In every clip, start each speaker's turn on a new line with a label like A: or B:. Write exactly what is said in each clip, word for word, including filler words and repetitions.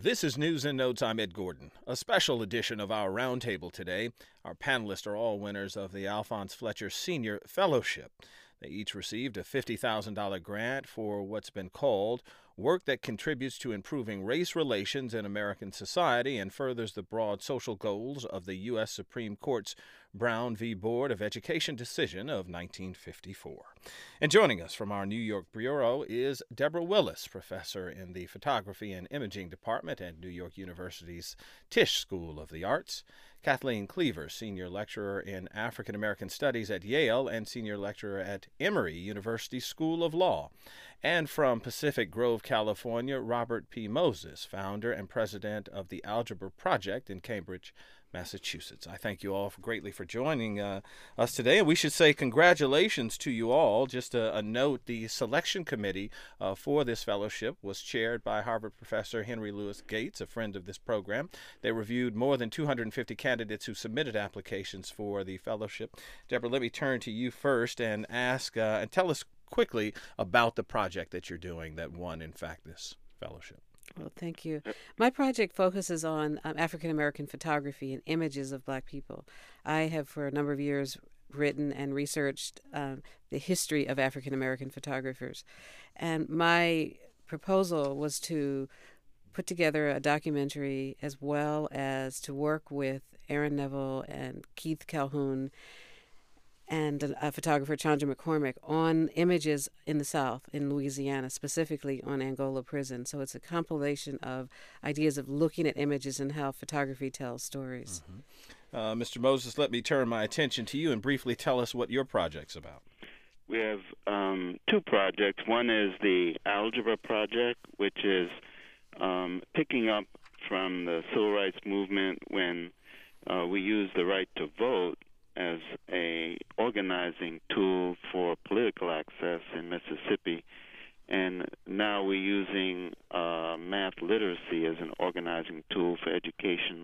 A: This is News in Notes. I'm Ed Gordon. A special edition of our roundtable today. Our panelists are all winners of the Alphonse Fletcher Senior Fellowship. They each received a fifty thousand dollars grant for what's been called work that contributes to improving race relations in American society and furthers the broad social goals of the U S Supreme Court's Brown v. Board of Education decision of nineteen fifty-four. And joining us from our New York bureau is Deborah Willis, professor in the Photography and Imaging Department at New York University's Tisch School of the Arts, Kathleen Cleaver, senior lecturer in African American Studies at Yale and senior lecturer at Emory University School of Law, and from Pacific Grove, California, Robert P. Moses, founder and president of the Algebra Project in Cambridge, Massachusetts. I thank you all greatly for joining uh, us today, and we should say congratulations to you all. Just a, a note, the selection committee uh, for this fellowship was chaired by Harvard professor Henry Louis Gates, a friend of this program. They reviewed more than two hundred fifty candidates who submitted applications for the fellowship. Deborah, let me turn to you first and ask uh, and tell us quickly about the project that you're doing that won, in fact, this fellowship.
B: Well, thank you. My project focuses on um, African-American photography and images of Black people. I have, for a number of years, written and researched um, the history of African-American photographers. And my proposal was to put together a documentary as well as to work with Aaron Neville and Keith Calhoun and a, a photographer, Chandra McCormick, on images in the South, in Louisiana, specifically on Angola Prison. So it's a compilation of ideas of looking at images and how photography tells stories.
A: Mm-hmm. uh, Mister Moses, let me turn my attention to you and briefly tell us what your project's about.
C: We have um, two projects. One is the Algebra Project, which is um, picking up from the Civil Rights Movement when uh, we used the right to vote as a organizing tool for political access in Mississippi. And now we're using uh, math literacy as an organizing tool for education,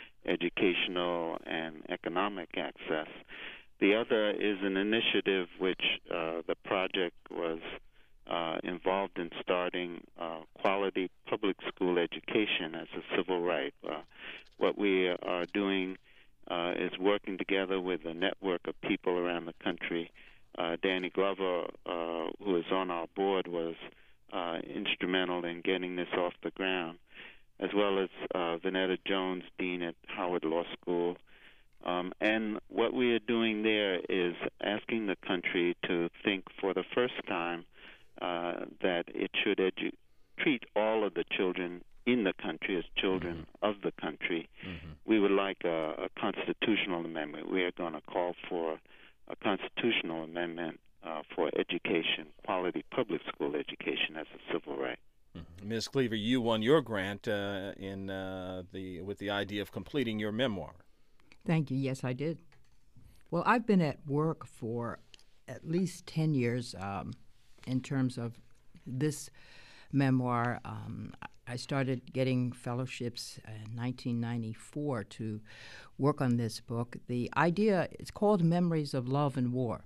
C: educational and economic access. The other is an initiative which uh, the project was uh, involved in starting uh, quality public school education as a civil right. Uh, what we are doing Uh, is working together with a network of people around the country. Uh, Danny Glover, uh, who is on our board, was uh, instrumental in getting this off the ground, as well as uh, Vanetta Jones, dean at Howard Law School. Um, and what we are doing there is asking the country to think for the first time uh, that it should edu- treat all of the children in the country as children mm-hmm. of the country. Mm-hmm. We would like a, a constitutional amendment. We are going to call for a constitutional amendment uh, for education, quality public school education as a civil right.
A: Mm-hmm. Miz Cleaver, you won your grant uh, in uh, the with the idea of completing your memoir.
D: Thank you. Yes, I did. Well, I've been at work for at least ten years um, in terms of this memoir. Um, I started getting fellowships in nineteen ninety-four to work on this book. The idea is called Memories of Love and War.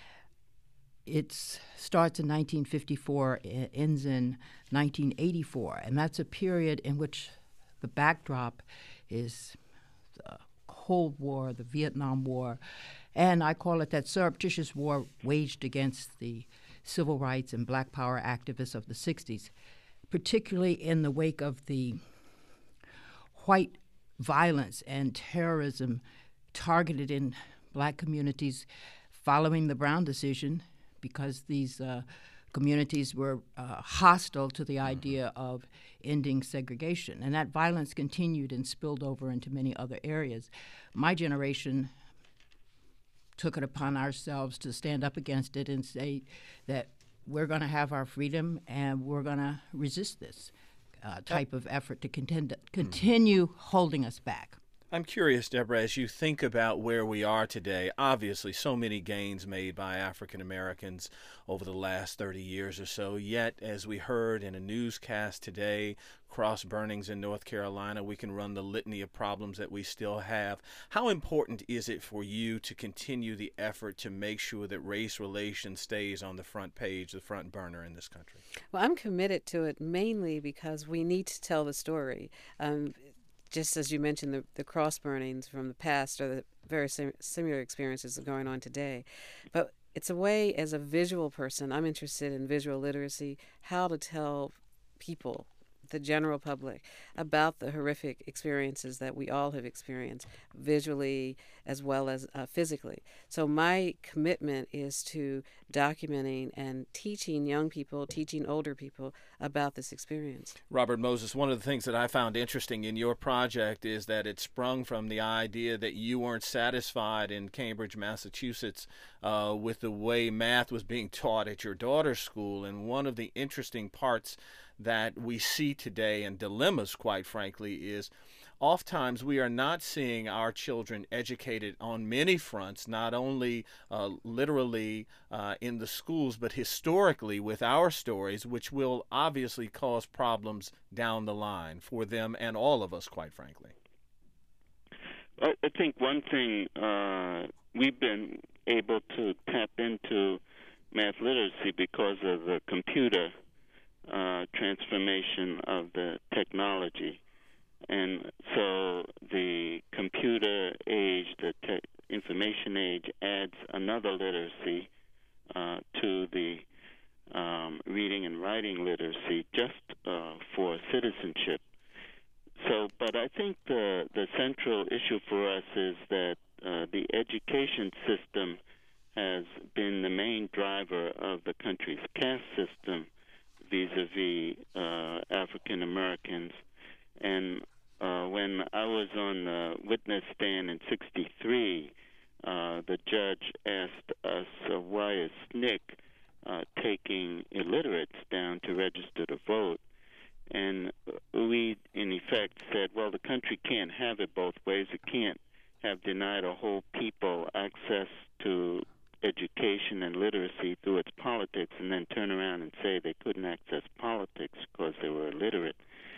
D: It starts in nineteen fifty-four, it ends in nineteen eighty-four, and that's a period in which the backdrop is the Cold War, the Vietnam War, and I call it that surreptitious war waged against the civil rights and black power activists of the sixties. Particularly in the wake of the white violence and terrorism targeted in black communities following the Brown decision, because these uh, communities were uh, hostile to the idea of ending segregation. And that violence continued and spilled over into many other areas. My generation took it upon ourselves to stand up against it and say that we're going to have our freedom, and we're going to resist this uh, type of effort to contend, continue mm. holding us back.
A: I'm curious, Deborah, as you think about where we are today, obviously so many gains made by African Americans over the last thirty years or so, yet as we heard in a newscast today, cross burnings in North Carolina, we can run the litany of problems that we still have. How important is it for you to continue the effort to make sure that race relations stays on the front page, the front burner in this country?
B: Well, I'm committed to it mainly because we need to tell the story. Um, Just as you mentioned, the, the cross burnings from the past are the very sim- similar experiences that are going on today. But it's a way, as a visual person, I'm interested in visual literacy, how to tell people, the general public, about the horrific experiences that we all have experienced, visually as well as uh, physically. So my commitment is to documenting and teaching young people, teaching older people about this experience.
A: Robert Moses, one of the things that I found interesting in your project is that it sprung from the idea that you weren't satisfied in Cambridge, Massachusetts, uh, with the way math was being taught at your daughter's school. And one of the interesting parts that we see today, and dilemmas, quite frankly, is oftentimes we are not seeing our children educated on many fronts, not only uh, literally uh, in the schools, but historically with our stories, which will obviously cause problems down the line for them and all of us, quite frankly.
C: I think one thing uh, we've been able to tap into math literacy because of the computer uh, transformation of the technology. And so the computer age, the te- information age, adds another literacy uh, to the um, reading and writing literacy just uh, for citizenship. So, but I think the, the central issue for us is that uh, the education system has been the main driver of the country's caste system vis-a-vis uh, African Americans. And uh, when I was on the witness stand in sixty-three, uh, the judge asked us, uh, why is S N C C uh, taking illiterates down to register to vote? And we, in effect, said, well, the country can't have it both ways. It can't have denied a whole people access to education and literacy through its politics and then turn around and say they couldn't access politics because they were illiterate.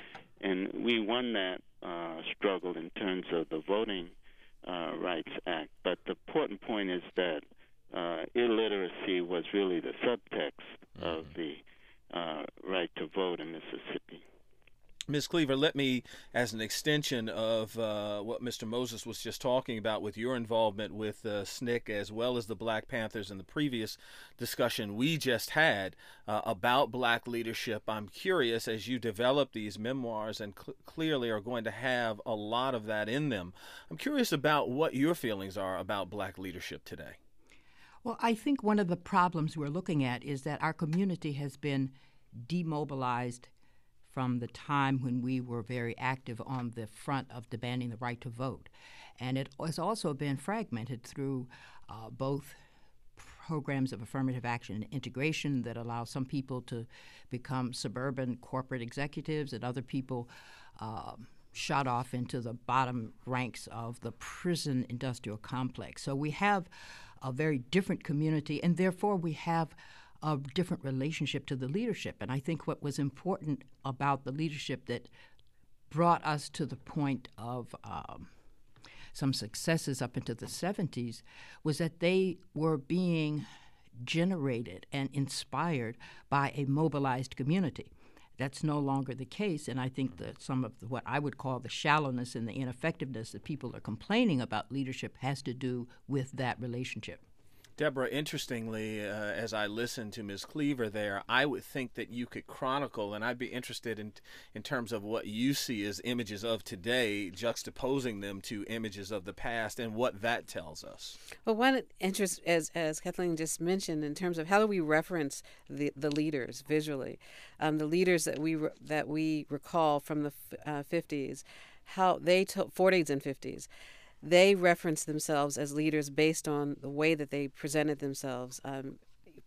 C: And we won that uh, struggle in terms of the Voting uh, Rights Act. But the important point is that uh, illiteracy was really the subtext mm-hmm. of the uh, right to vote in Mississippi.
A: Miz Cleaver, let me, as an extension of uh, what Mister Moses was just talking about with your involvement with uh, S N C C as well as the Black Panthers in the previous discussion we just had uh, about black leadership, I'm curious, as you develop these memoirs and cl- clearly are going to have a lot of that in them, I'm curious about what your feelings are about black leadership today.
D: Well, I think one of the problems we're looking at is that our community has been demobilized from the time when we were very active on the front of demanding the right to vote. And it has also been fragmented through uh, both programs of affirmative action and integration that allow some people to become suburban corporate executives and other people uh, shot off into the bottom ranks of the prison industrial complex. So we have a very different community, and therefore we have a different relationship to the leadership. And I think what was important about the leadership that brought us to the point of um, some successes up into the seventies was that they were being generated and inspired by a mobilized community. That's no longer the case, and I think that some of the, what I would call the shallowness and the ineffectiveness that people are complaining about leadership has to do with that relationship.
A: Deborah, interestingly, uh, as I listened to Miz Cleaver there, I would think that you could chronicle, and I'd be interested in in terms of what you see as images of today, juxtaposing them to images of the past, and what that tells us.
B: Well, one interest, as as Kathleen just mentioned, in terms of how do we reference the, the leaders visually, um, the leaders that we re- that we recall from the uh, fifties, how they took forties and fifties. They referenced themselves as leaders based on the way that they presented themselves, um,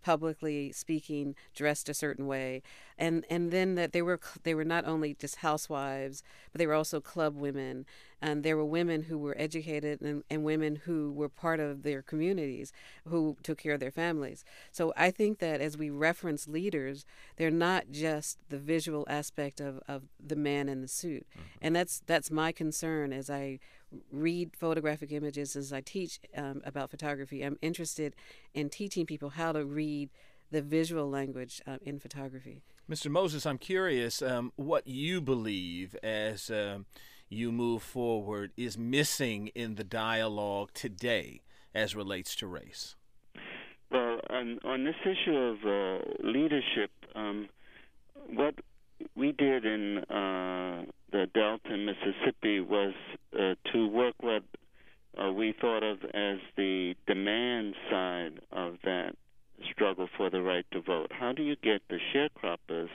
B: publicly speaking, dressed a certain way, and and then that they were they were not only just housewives, but they were also club women, and there were women who were educated and, and women who were part of their communities, who took care of their families. So I think that as we reference leaders, they're not just the visual aspect of, of the man in the suit, mm-hmm. and that's that's my concern as I read photographic images, as I teach um, about photography. I'm interested in teaching people how to read the visual language uh, in photography.
A: Mister Moses, I'm curious um, what you believe as um, you move forward is missing in the dialogue today as relates to race.
C: Well, on, on this issue of uh, leadership, um, what we did in uh, the Delta in Mississippi was uh, to work what uh, we thought of as the demand side of that struggle for the right to vote. How do you get the sharecroppers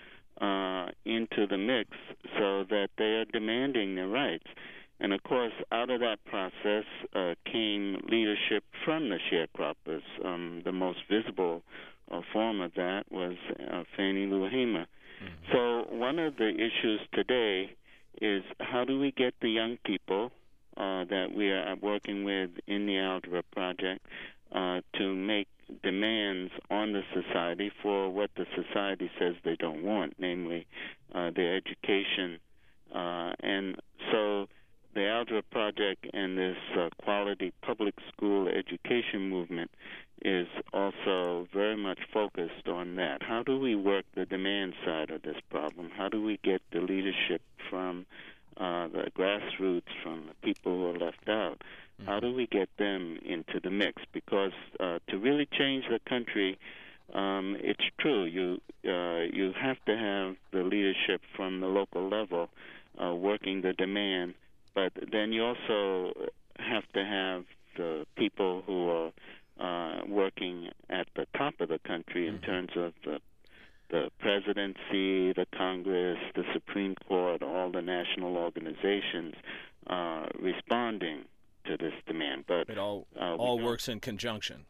C: uh, into the mix so that they are demanding their rights? And of course, out of that process uh, came leadership from the sharecroppers. Um, the most visible uh, form of that was uh, Fannie Lou Hamer. Mm-hmm. So one of the issues today is how do we get the young people uh, that we are working with in the Algebra Project uh, to make demands on the society for what the society says they don't want, namely uh, their education. Uh, and so the Algebra Project and this uh, quality public school education movement is also very much focused on that. How do we work the demand side of this problem? How do we get the leadership from uh, the grassroots, from the people who are left out? How do we get them into the mix? Because uh, to really change the country, um, it's true. You uh, you have to have the leadership from the local level uh, working the demand, but then you also have to have the people who are uh, working at the top of the country in terms of the the presidency, the Congress, the Supreme Court, all the national organizations uh, responding to this demand. But
A: it all
C: uh,
A: all works in conjunction.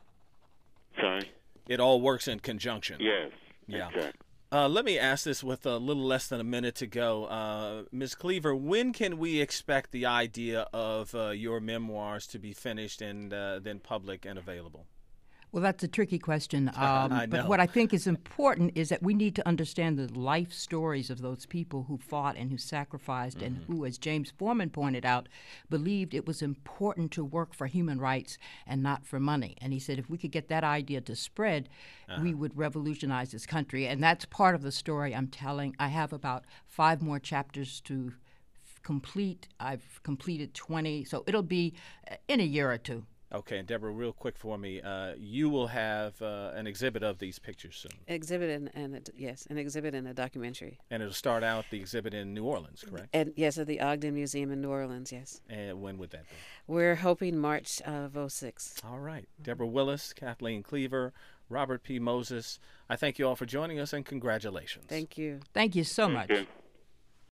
C: Sorry?
A: It all works in conjunction.
C: Yes,
A: yeah.
C: Exactly.
A: Uh, let me ask this with a little less than a minute to go. Uh, Miz Cleaver, when can we expect the idea of uh, your memoirs to be finished and uh, then public and available?
D: Well, that's a tricky question. Um,
A: I know.
D: But what I think is important is that we need to understand the life stories of those people who fought and who sacrificed mm-hmm. and who, as James Forman pointed out, believed it was important to work for human rights and not for money. And he said if we could get that idea to spread, uh-huh. we would revolutionize this country. And that's part of the story I'm telling. I have about five more chapters to f- complete. I've completed twenty, so it'll be in a year or two.
A: Okay, and Deborah, real quick for me, uh, you will have uh, an exhibit of these pictures soon.
B: Exhibit and, and a, yes, an exhibit and a documentary.
A: And it'll start out the exhibit in New Orleans, correct?
B: And yes, at the Ogden Museum in New Orleans. Yes.
A: And when would that be?
B: We're hoping March of oh six.
A: All right, Deborah Willis, Kathleen Cleaver, Robert P. Moses. I thank you all for joining us and congratulations.
B: Thank you.
D: Thank you so
C: Thank
D: much.
C: you.